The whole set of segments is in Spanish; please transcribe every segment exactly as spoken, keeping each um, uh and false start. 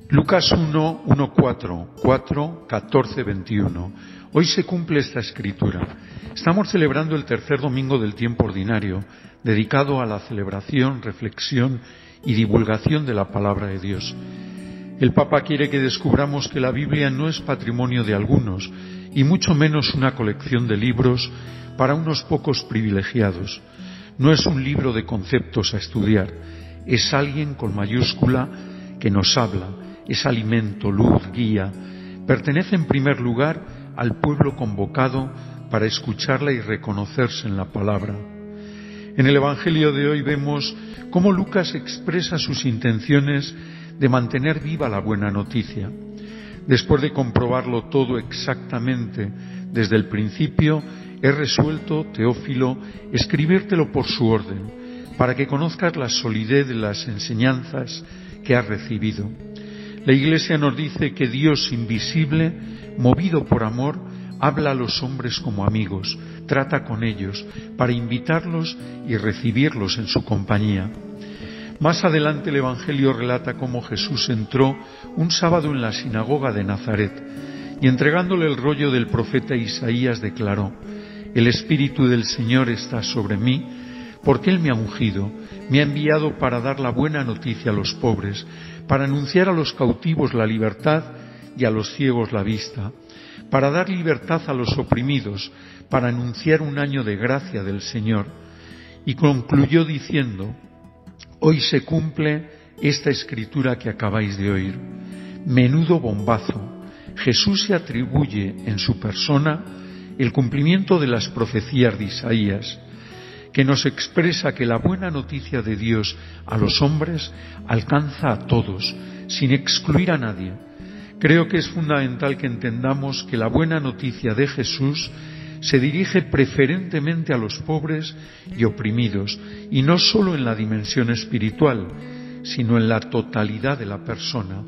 Lucas uno, uno, cuatro, cuatro, catorce, veintiuno. Hoy se cumple esta escritura. Estamos celebrando el tercer domingo del tiempo ordinario, dedicado a la celebración, reflexión y divulgación de la palabra de Dios. El Papa quiere que descubramos que la Biblia no es patrimonio de algunos, y mucho menos una colección de libros para unos pocos privilegiados. No es un libro de conceptos a estudiar, es alguien con mayúscula que nos habla, es alimento, luz, guía. Pertenece en primer lugar al pueblo convocado para escucharla y reconocerse en la palabra. En el Evangelio de hoy vemos cómo Lucas expresa sus intenciones de mantener viva la buena noticia. Después de comprobarlo todo exactamente desde el principio, he resuelto, Teófilo, escribírtelo por su orden, para que conozcas la solidez de las enseñanzas que has recibido. La Iglesia nos dice que Dios invisible, movido por amor, habla a los hombres como amigos, trata con ellos para invitarlos y recibirlos en su compañía. Más adelante el Evangelio relata cómo Jesús entró un sábado en la sinagoga de Nazaret y entregándole el rollo del profeta Isaías declaró: «El Espíritu del Señor está sobre mí, porque Él me ha ungido, me ha enviado para dar la buena noticia a los pobres, para anunciar a los cautivos la libertad y a los ciegos la vista, para dar libertad a los oprimidos, para anunciar un año de gracia del Señor». Y concluyó diciendo: «Hoy se cumple esta escritura que acabáis de oír». Menudo bombazo. Jesús se atribuye en su persona el cumplimiento de las profecías de Isaías, que nos expresa que la buena noticia de Dios a los hombres alcanza a todos, sin excluir a nadie. Creo que es fundamental que entendamos que la buena noticia de Jesús se dirige preferentemente a los pobres y oprimidos, y no solo en la dimensión espiritual, sino en la totalidad de la persona.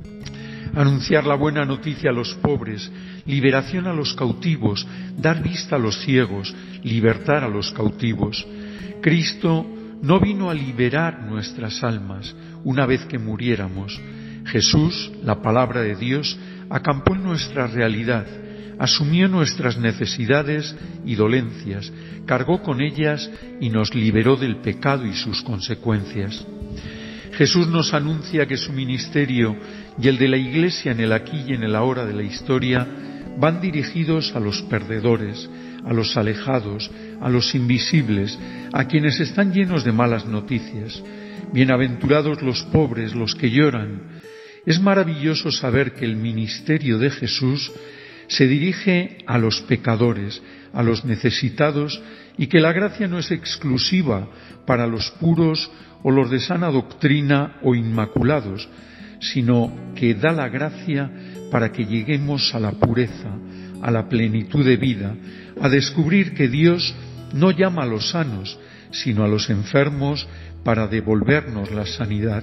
Anunciar la buena noticia a los pobres, liberación a los cautivos, dar vista a los ciegos, libertar a los cautivos. Cristo no vino a liberar nuestras almas una vez que muriéramos. Jesús, la palabra de Dios, acampó en nuestra realidad, asumió nuestras necesidades y dolencias, cargó con ellas y nos liberó del pecado y sus consecuencias. Jesús nos anuncia que su ministerio y el de la Iglesia en el aquí y en el ahora de la historia van dirigidos a los perdedores, a los alejados, a los invisibles, a quienes están llenos de malas noticias. Bienaventurados los pobres, los que lloran. Es maravilloso saber que el ministerio de Jesús se dirige a los pecadores, a los necesitados, y que la gracia no es exclusiva para los puros o los de sana doctrina o inmaculados, sino que da la gracia para que lleguemos a la pureza, a la plenitud de vida, a descubrir que Dios no llama a los sanos, sino a los enfermos para devolvernos la sanidad.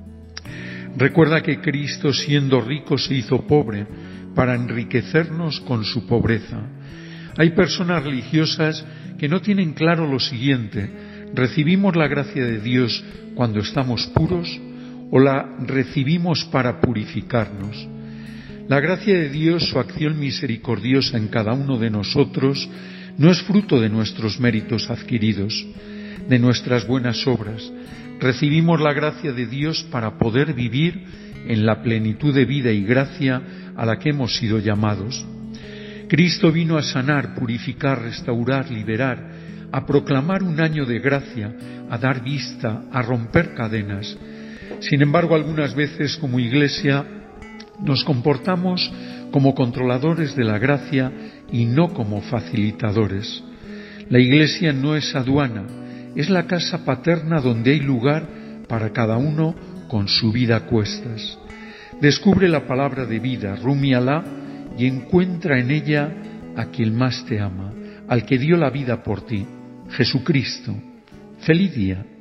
Recuerda que Cristo, siendo rico, se hizo pobre para enriquecernos con su pobreza. Hay personas religiosas que no tienen claro lo siguiente: ¿recibimos la gracia de Dios cuando estamos puros o la recibimos para purificarnos? La gracia de Dios, su acción misericordiosa en cada uno de nosotros, no es fruto de nuestros méritos adquiridos, de nuestras buenas obras. Recibimos la gracia de Dios para poder vivir en la plenitud de vida y gracia a la que hemos sido llamados. Cristo vino a sanar, purificar, restaurar, liberar, a proclamar un año de gracia, a dar vista, a romper cadenas. Sin embargo, algunas veces como Iglesia nos comportamos como controladores de la gracia y no como facilitadores. La Iglesia no es aduana, es la casa paterna donde hay lugar para cada uno con su vida a cuestas. Descubre la palabra de vida, rumíala, y encuentra en ella a quien más te ama, al que dio la vida por ti, Jesucristo. ¡Feliz día!